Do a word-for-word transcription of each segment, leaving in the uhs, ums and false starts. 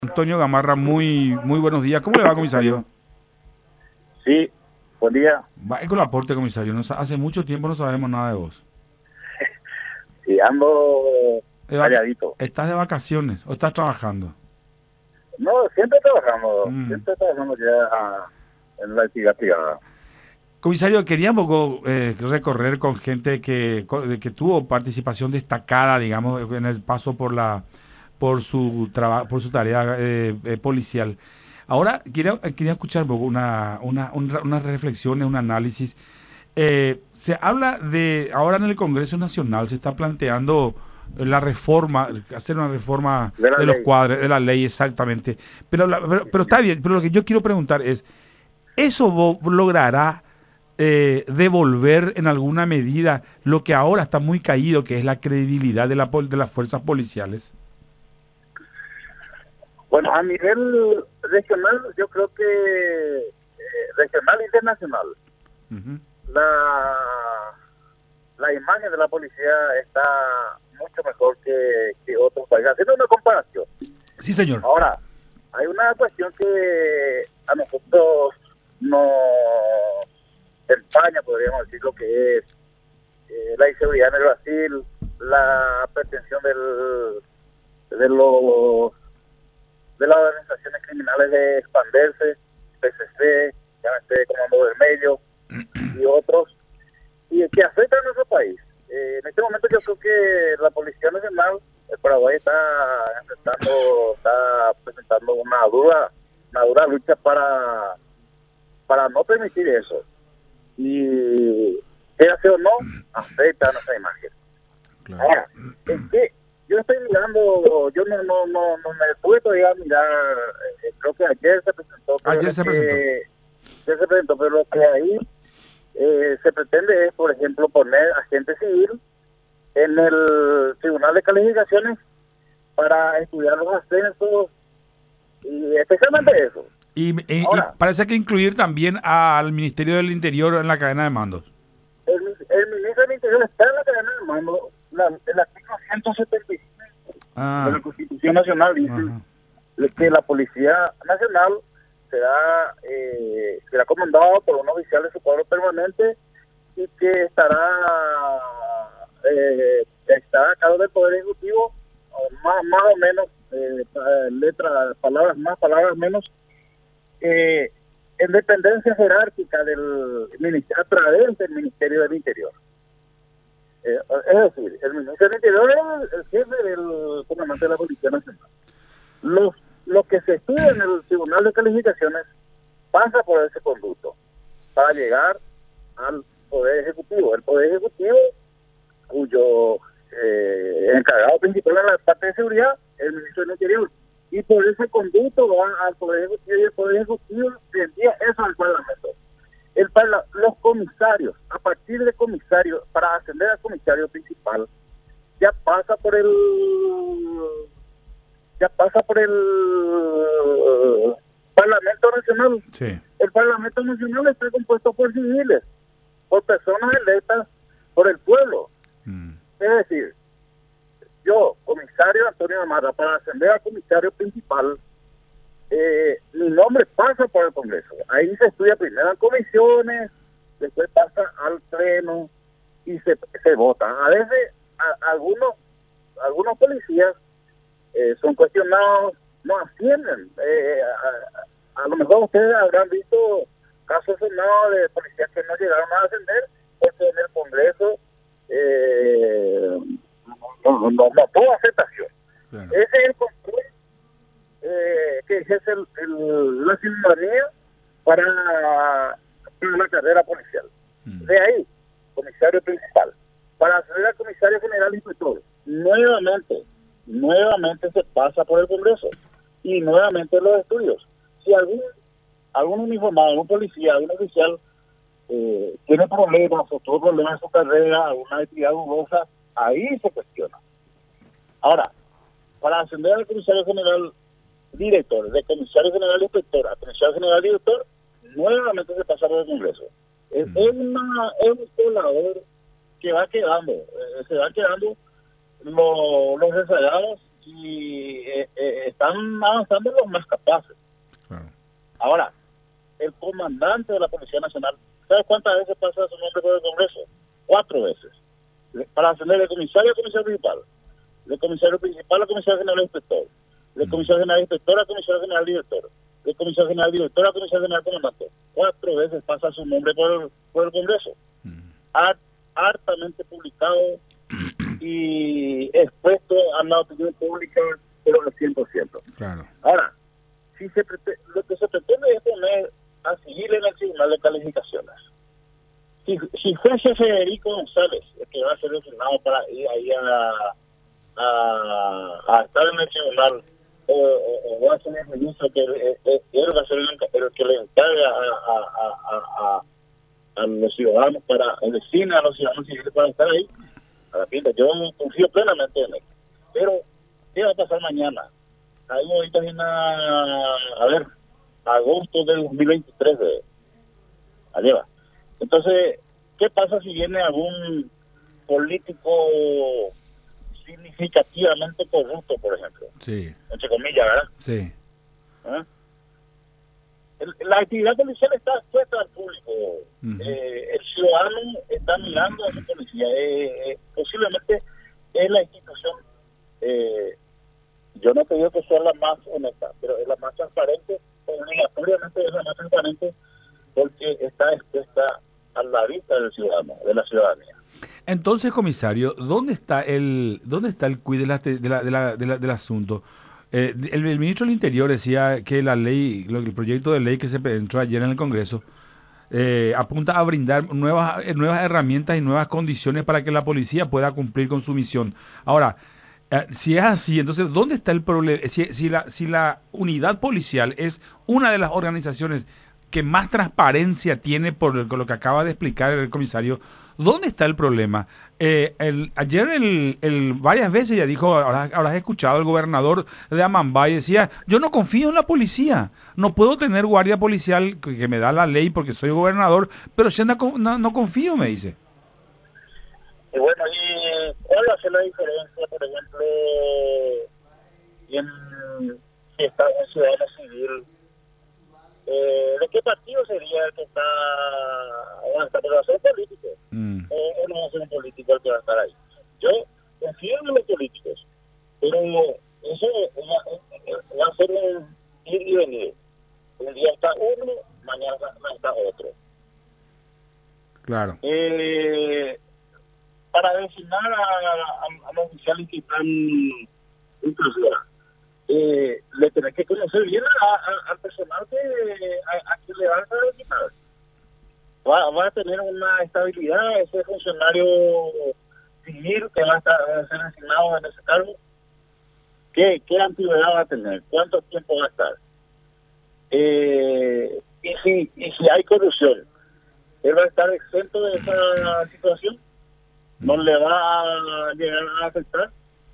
Antonio Gamarra, muy, muy buenos días. ¿Cómo le va, comisario? Sí, buen día. Va con el aporte, comisario. No sa- hace mucho tiempo no sabemos nada de vos. Sí, ando De vaca- calladito. ¿Estás de vacaciones o estás trabajando? No, siempre trabajando, Mm. siempre trabajando ya ah, en la actividad privada. Comisario, quería un poco eh, recorrer con gente que, co- de que tuvo participación destacada, digamos, en el paso por la por su trabajo, por su tarea eh, eh, policial. Ahora quería, eh, quería escuchar un poco una, una, un ra- unas reflexiones, un análisis. Eh, se habla de, ahora en el Congreso Nacional se está planteando la reforma, hacer una reforma De la de los ley. cuadros, de la ley exactamente. Pero, la- pero, Sí, pero señor. está bien, pero lo que yo quiero preguntar es, ¿eso vo- logrará eh, devolver en alguna medida lo que ahora está muy caído, que es la credibilidad de, la, pol- de las fuerzas policiales? Bueno, a nivel regional, yo creo que eh, regional e internacional, Ujú. la, la imagen de la policía está mucho mejor que, que otros países. Haciendo una comparación. Sí, señor. Ahora, hay una cuestión que a nosotros nos empaña, podríamos decir, lo que es eh, la inseguridad en el Brasil, la pretensión del, de los de las organizaciones criminales de expandirse, P C C, llámese Comando Vermelho y otros, y que afectan a nuestro país. Eh, en este momento yo creo que la Policía Nacional de Paraguay está enfrentando, está presentando una dura, una dura lucha para, para no permitir eso. Y sea así o no, afecta a nuestra imagen. Claro. Ahora, es que yo estoy mirando, yo no no no, no me pude todavía mirar, eh, creo que ayer se presentó, pero Ayer lo se presentó. que, ayer se presentó, pero lo que ahí eh, se pretende es, por ejemplo, poner agente civil en el Tribunal de Calificaciones para estudiar los ascensos y especialmente eso. Y, y- y Ahora, parece que incluir también al Ministerio del Interior en la cadena de mandos. el, el ministro del Interior está en la cadena de mando, la, el artículo ciento setenta y cinco de Ah, la Constitución Nacional dice ajá. que la Policía Nacional será, eh, será comandado por un oficial de su cuadro permanente y que estará eh, está a cargo del Poder Ejecutivo, o más, más o menos, eh, letras, palabras más, palabras menos, eh, en dependencia jerárquica del ministerio, a través del Ministerio del Interior. Eh, es decir, el Ministerio del Interior es el jefe del comandante de la Policía Nacional. Los, lo que se estudia en el Tribunal de Calificaciones pasa por ese conducto para llegar al Poder Ejecutivo. El Poder Ejecutivo, cuyo eh, encargado principal en la parte de seguridad es el Ministro del Interior. Y por ese conducto van al Poder Ejecutivo y el Poder Ejecutivo le envía eso al Parlamento. El parla los comisarios, a partir de comisario, para ascender al comisario principal, ya pasa por el ya pasa por el Parlamento Nacional. Sí. El Parlamento Nacional está compuesto por civiles, por personas electas por el pueblo. Mm. Es decir, yo, comisario Antonio Gamarra, para ascender al comisario principal, eh, mi nombre pasa por el Congreso. Ahí se estudia primero en comisiones, después pasa al pleno y se, se vota. A veces a, algunos algunos policías eh, son cuestionados, no ascienden. Eh, a, a lo mejor ustedes habrán visto casos sonados de policías que no llegaron a ascender porque en el Congreso eh, no, no, no, no tuvo aceptación. Claro. Ese es el control eh, que ejerce el, el, la ciudadanía para, para la carrera policial. Mm. De ahí, comisario principal. Para acceder al comisario general inspector, nuevamente, nuevamente se pasa por el Congreso y nuevamente los estudios. Si algún algún uniformado, algún policía, algún oficial eh, tiene problemas o tuvo problemas en su carrera, alguna actividad dudosa, ahí se cuestiona. Ahora, para ascender al comisario general director, de comisario general inspector a comisario general director, nuevamente se pasa por el Congreso. Es, Mm. es, una, es un colador que va quedando, eh, se va quedando lo, los rezagados y eh, eh, están avanzando los más capaces. Claro. Ahora, el comandante de la Policía Nacional, ¿sabes cuántas veces pasa su nombre por el Congreso? Cuatro veces. Para hacerle de comisario al comisario principal, de comisario principal al comisario general inspector, de comisario general inspector al comisario general director, de comisario general director al comisario general comandante. Cuatro veces pasa su nombre por el, por el Congreso. Hart, hartamente publicado y expuesto a la opinión pública, pero al cien por ciento. Claro. Ahora, si se prete- lo que se pretende es poner a seguir en el Tribunal de Calificaciones. Si, si fuese Federico González, el que va a ser designado para ir ahí a, a, a estar en el tribunal, o, o, o va a ser el ministro que eh, eh, él va a ser el, el que le encarga a, a, a, a, a los ciudadanos, para el destino a los ciudadanos civiles para estar ahí, a la pinta. Yo confío plenamente en él. Pero, ¿qué va a pasar mañana? Ahí ahorita viene a, a ver, agosto del dos mil veintitrés de allá va. Entonces, ¿qué pasa si viene algún político significativamente corrupto, por ejemplo? Sí. Entre comillas, ¿verdad? Sí. ¿Eh? El, la actividad policial está expuesta al público. Uh-huh. Eh, el ciudadano está mirando a su policía. Eh, eh, posiblemente es la institución, eh, yo no te digo que sea la más honesta, pero es la más transparente, obligatoriamente es la más transparente, porque está expuesta a la vista del ciudadano, de la ciudadanía. Entonces, comisario, ¿dónde está el dónde está el cuid de la, de la, de la, de la, del asunto? Eh, el, el ministro del Interior decía que la ley, el proyecto de ley que se entró ayer en el Congreso, eh, apunta a brindar nuevas, nuevas herramientas y nuevas condiciones para que la policía pueda cumplir con su misión. Ahora, eh, si es así, entonces, ¿dónde está el problema? Si, si, la, si la unidad policial es una de las organizaciones que más transparencia tiene por, por lo que acaba de explicar el comisario, ¿dónde está el problema? Eh, el, ayer el, el, varias veces ya dijo, habrás, habrás escuchado al gobernador de Amambay, decía, yo no confío en la policía, no puedo tener guardia policial que, que me da la ley porque soy gobernador, pero si no, no, no confío, me dice. Y bueno, ¿y cuál hace la diferencia, por ejemplo, en, si está un ciudadano civil? Eh, ¿De qué partido sería el que está aguanta? ¿Pero va a ser político? Mm. ¿O, o no va a ser un político el que va a estar ahí? Yo confío en los políticos, pero eso va, va a ser un ir y venir. Un día está uno, mañana está otro. Claro. Eh, para designar a, a, a los oficiales que están en clausura, Eh, le tenés que conocer bien a, a, al personal que a, a quien le van a designar. Va, va a tener una estabilidad ese funcionario civil que va a, estar, va a ser designado en ese cargo. ¿Qué, qué antigüedad va a tener? ¿Cuánto tiempo va a estar? Eh, y si y si hay corrupción, ¿él va a estar exento de esa situación? ¿No le va a llegar a afectar?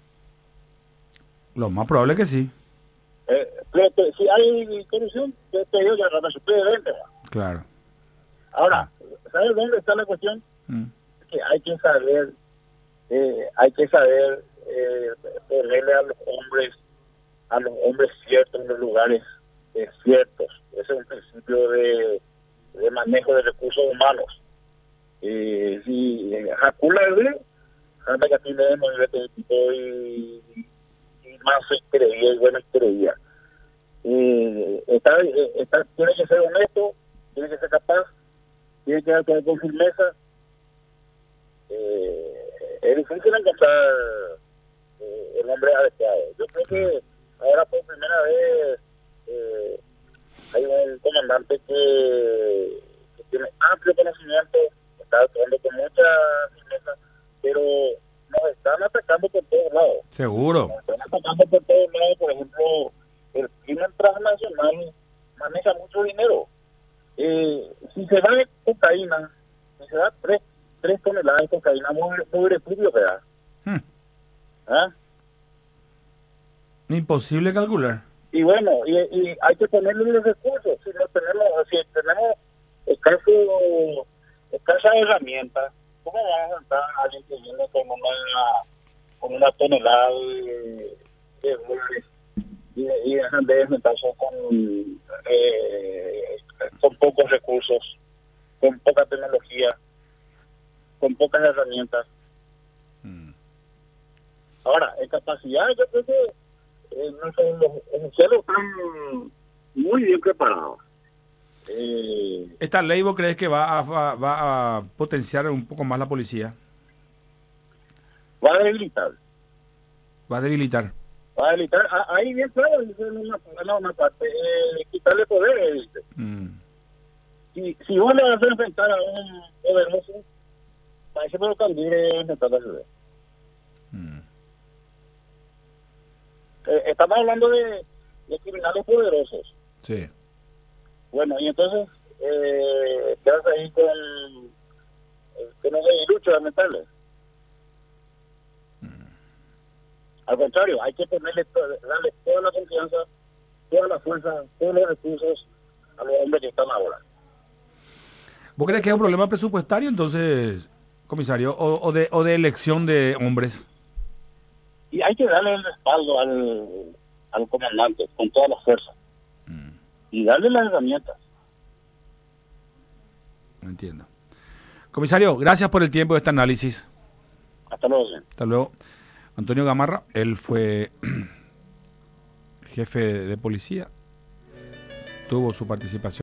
Lo más probable es que sí. Eh, pero te, si hay corrupción, te, te digo ya la suplemente. Claro. Ahora, ¿sabes dónde está la cuestión? Mm. Que hay que saber, eh, hay que saber eh, ponerle a los hombres, a los hombres ciertos en los lugares eh, ciertos. Ese es un principio de, de manejo de recursos humanos. Eh, si Jacula el río, anda que aquí tenemos el tipo y más se creía y bueno creía. Eh, está, está, tiene que ser honesto, tiene que ser capaz, tiene que actuar con firmeza. Eh, es difícil encontrar eh, el hombre adecuado. Yo creo que ahora por primera vez eh, hay un comandante que, que tiene amplio conocimiento, está actuando con mucha firmeza, pero nos están atacando por todos lados. Seguro. Nos están atacando por todos lados. Por ejemplo, el crimen transnacional maneja mucho dinero. Eh, si se da cocaína, si se da tres, tres toneladas de cocaína, muy, muy refugio, ¿verdad? Hmm. ¿Ah? Imposible calcular. Y bueno, y, y hay que ponerle los recursos. Si no tenemos, si tenemos escaso, escasas herramientas, ¿cómo vamos a entrar a alguien que viene con una, con una tonelada de, de dólares y, y dejan de desmetarse con, eh, con pocos recursos, con poca tecnología, con pocas herramientas. Mm. Ahora, en capacidad, yo creo que eh, los oficiales están muy bien preparados. Eh, ¿Esta ley vos crees que va a, va, va a potenciar un poco más la policía? Va a debilitar. Va a debilitar. Va a debilitar. Ah, ahí bien claro, dice una, una, una parte, eh, quitarle poder. Dice. Mm. Si, si vos le vas a enfrentar a un poderoso, parece que lo cambié de enfrentar a la ciudad. Mm. Eh, estamos hablando de, de criminales poderosos. Sí. Bueno, y entonces, eh, quedas ahí con, eh, que no hay lucha, lamentable. Mm. Al contrario, hay que ponerle, darle toda la confianza, toda la fuerza, todos los recursos a los hombres que están ahora. ¿Vos crees que es un problema presupuestario entonces, comisario, o, o, de, o de elección de hombres? Y hay que darle el respaldo al, al comandante con toda la fuerza. Mm. Y darle las herramientas. No entiendo. Comisario, gracias por el tiempo de este análisis. Hasta luego. Señor. Hasta luego. Antonio Gamarra, él fue jefe de policía, tuvo su participación.